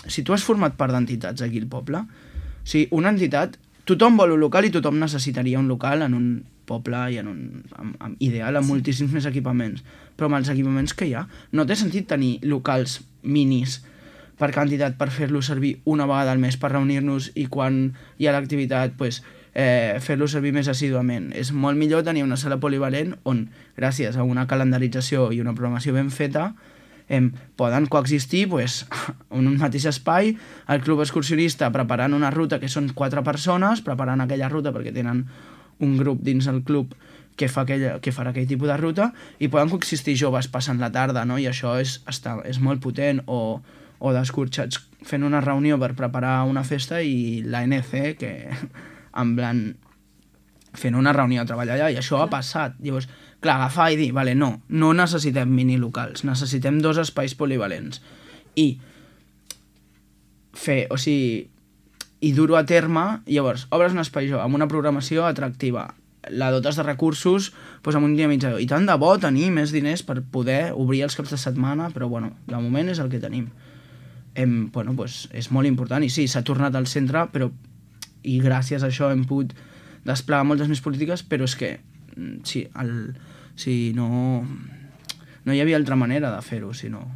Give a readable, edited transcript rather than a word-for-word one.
si tu has format part d'entitats aquí al poble, o sigui, una entitat, tothom vol un local i tothom necessitaria un local en un poble i en un ideal amb moltíssims més equipaments, però amb els equipaments que hi ha no té sentit tenir locals minis per quantitat per fer-lo servir una vegada al mes per reunir-nos i quan hi ha l'activitat fer-lo servir més assíduament. És molt millor tenir una sala polivalent on, gràcies a una calendarització i una programació ben feta, poden coexistir en un mateix espai, el club excursionista preparant una ruta que són 4 persones, preparant aquella ruta perquè tenen un grup dins el club que farà aquell tipus de ruta, i poden coexistir joves passant la tarda, no? I això és molt potent, o d'escorxats fent una reunió per preparar una festa i l'ANC que en plan fent una reunió a treballar allà, i això ha passat. Llavors, clar, agafar i dir, vale, no necessitem minilocals, necessitem 2 espais polivalents i fer, o sigui, i dur-ho a terme. Llavors, obres un espai jove amb una programació atractiva, la dotes de recursos amb un dinamitzador, i tant de bo tenir més diners per poder obrir els caps de setmana, però bueno, de moment és el que tenim. És molt important, i sí, s'ha tornat al centre, i gràcies a això hem pogut desplegar moltes més polítiques, però és que no hi havia altra manera de fer-ho, si no...